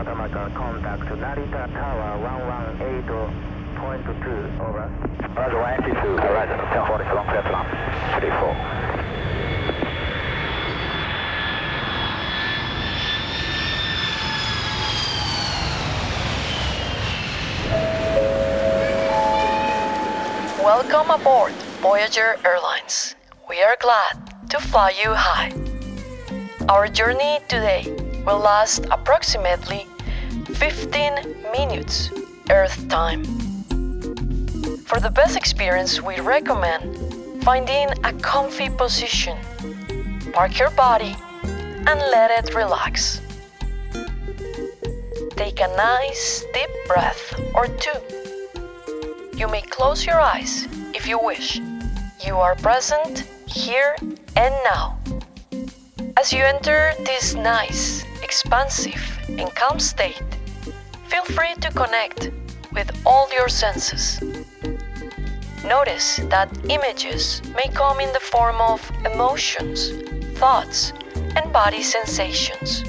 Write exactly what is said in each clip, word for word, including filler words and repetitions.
Tamaka, contact Narita Tower one one eight point two, over. Roger, one eighty-two, uh, Roger, ten forty-seven, clear to land, three four. Welcome aboard Voyager Airlines. We are glad to fly you high. Our journey today will last approximately fifteen minutes Earth time. For the best experience, we recommend finding a comfy position. Park your body and let it relax. Take a nice deep breath or two. You may close your eyes if you wish. You are present here and now. As you enter this nice, expansive, and calm state, feel free to connect with all your senses. Notice that images may come in the form of emotions, thoughts, and body sensations.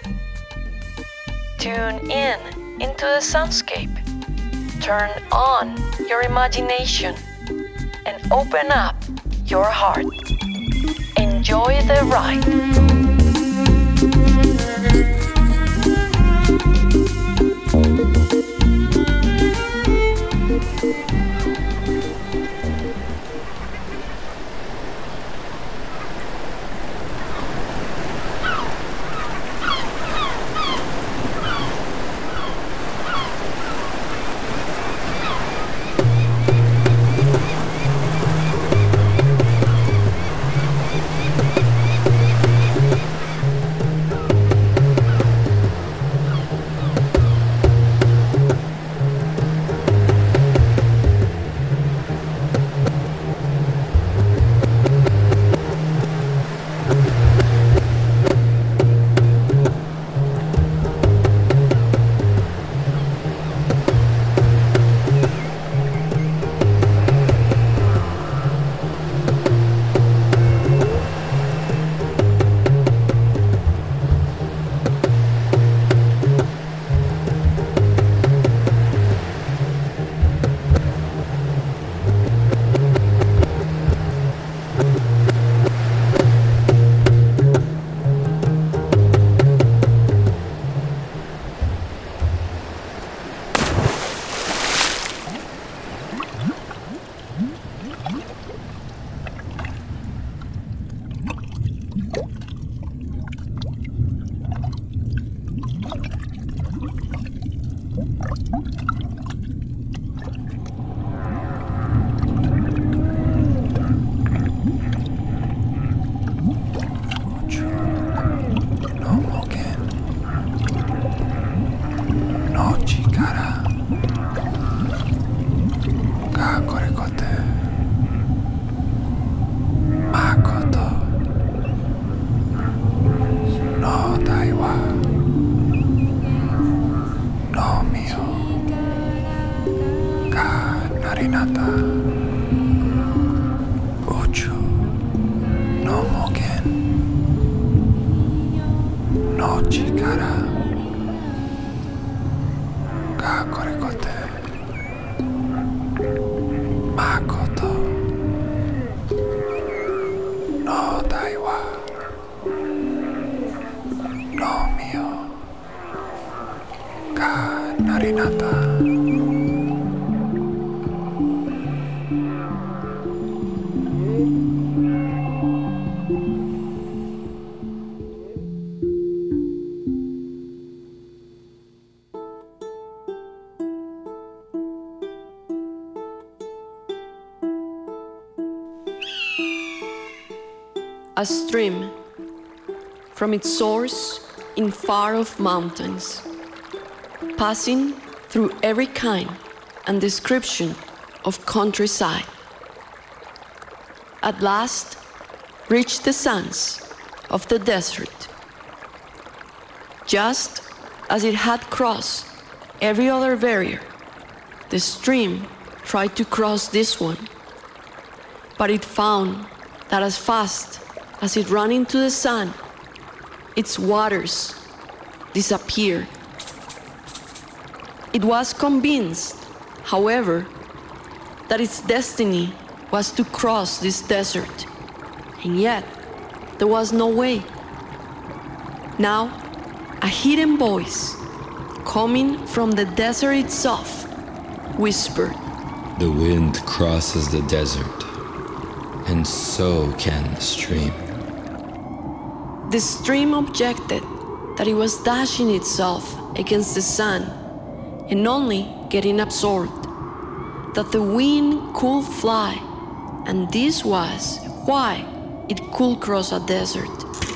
Tune in into the soundscape. Turn on your imagination and open up your heart. Enjoy the ride. A stream from its source in far-off mountains, passing through every kind and description of countryside. At last, reached the sands of the desert. Just as it had crossed every other barrier, the stream tried to cross this one, but it found that as fast as it ran into the sun, its waters disappeared It was convinced, however, that its destiny was to cross this desert, and yet there was no way. Now, a hidden voice, coming from the desert itself, whispered, "The wind crosses the desert, and so can the stream." The stream objected that it was dashing itself against the sun and only getting absorbed, that the wind could fly, and this was why it could cross a desert.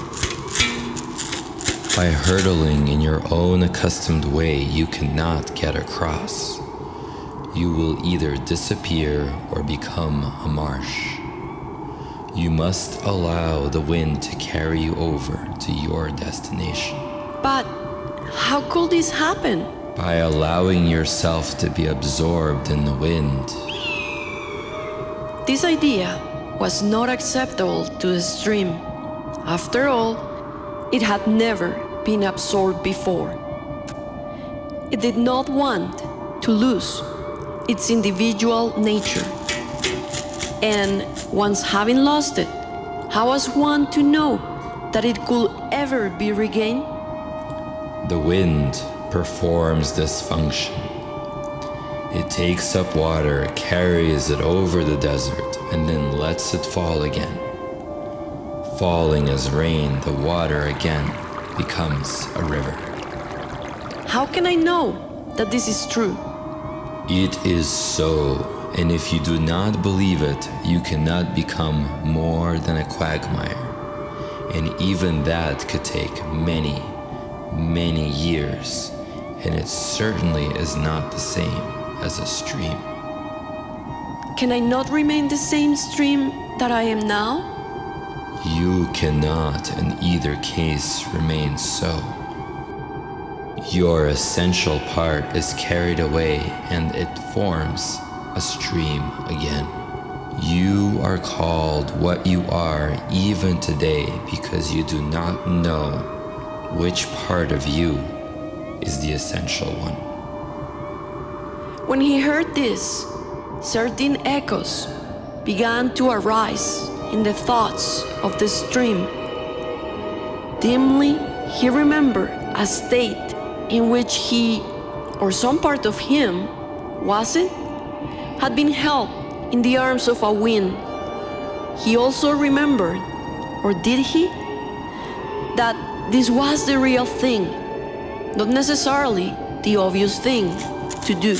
By hurtling in your own accustomed way, you cannot get across. You will either disappear or become a marsh. You must allow the wind to carry you over to your destination. But how could this happen? By allowing yourself to be absorbed in the wind. This idea was not acceptable to the stream. After all, it had never been absorbed before. It did not want to lose its individual nature. And once having lost it, how was one to know that it could ever be regained? The wind performs this function. It takes up water, carries it over the desert, and then lets it fall again. Falling as rain, the water again becomes a river. How can I know that this is true? It is so, and if you do not believe it, you cannot become more than a quagmire. And even that could take many, many years, and it certainly is not the same as a stream. Can I not remain the same stream that I am now? You cannot in either case remain so. Your essential part is carried away and it forms a stream again. You are called what you are even today because you do not know which part of you is the essential one. When he heard this, certain echoes began to arise in the thoughts of the stream. Dimly, he remembered a state in which he, or some part of him, was it, had been held in the arms of a wind. He also remembered, or did he, that this was the real thing, not necessarily the obvious thing to do.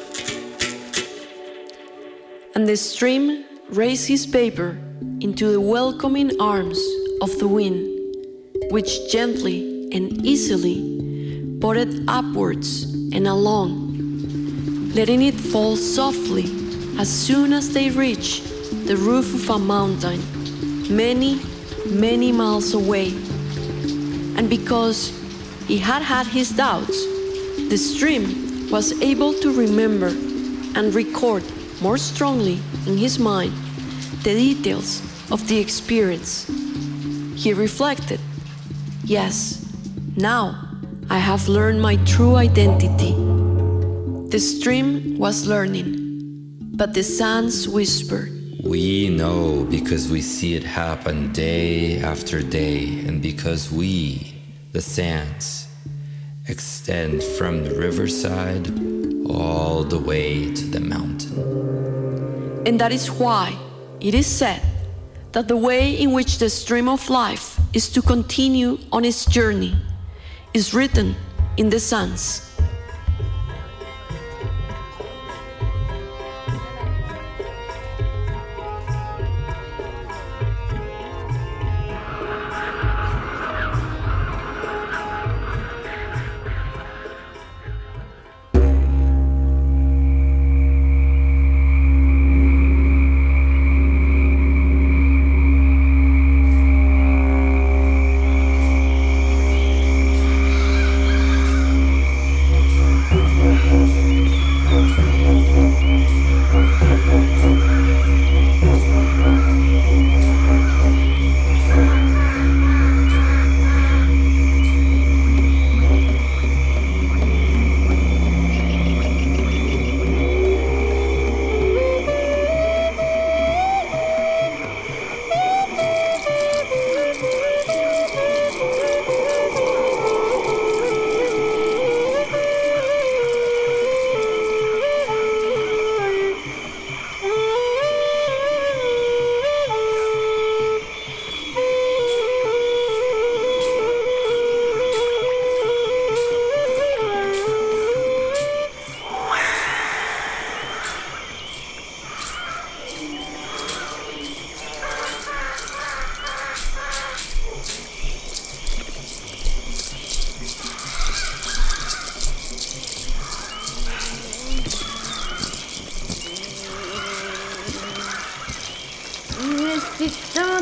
And the stream raised his paper into the welcoming arms of the wind, which gently and easily brought it upwards and along, letting it fall softly as soon as they reached the roof of a mountain, many, many miles away. And because he had had his doubts, the stream was able to remember and record more strongly in his mind the details of the experience. He reflected, yes, now I have learned my true identity. The stream was learning, but the sands whispered. We know because we see it happen day after day, and because we, the sands, extend from the riverside all the way to the mountain. And that is why it is said that the way in which the stream of life is to continue on its journey is written in the sands.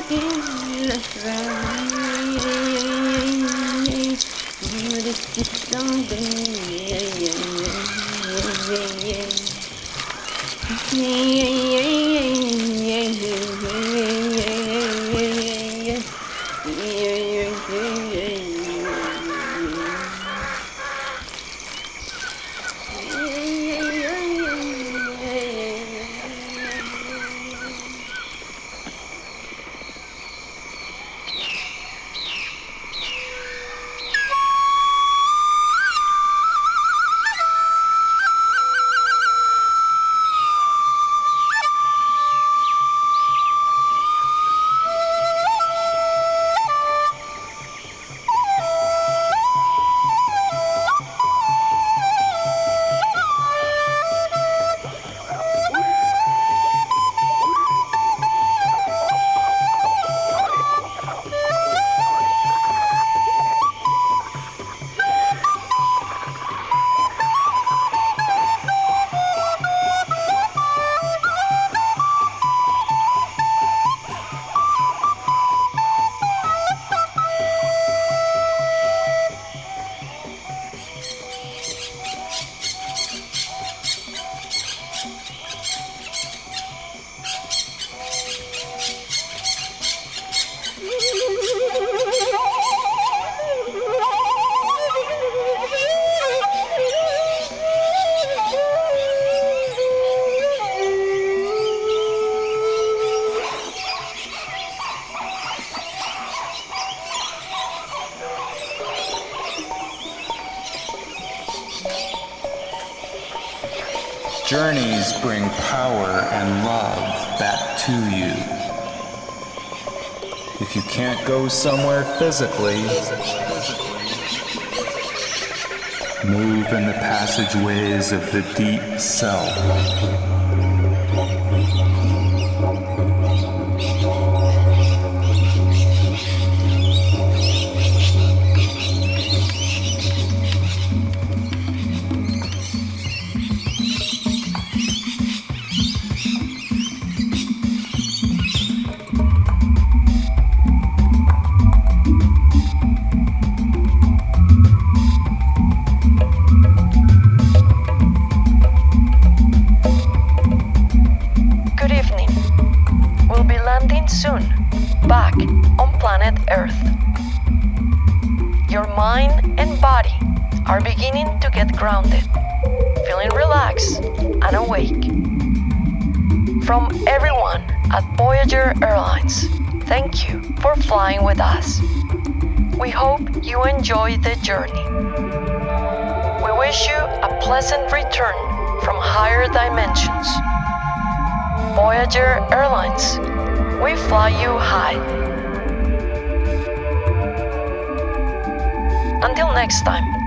Journeys bring power and love back to you. If you can't go somewhere physically, move in the passageways of the deep self. Soon, back on planet Earth. Your mind and body are beginning to get grounded, feeling relaxed and awake. From everyone at Voyager Airlines, thank you for flying with us. We hope you enjoy the journey. We wish you a pleasant return from higher dimensions. Voyager Airlines, we fly you high. Until next time.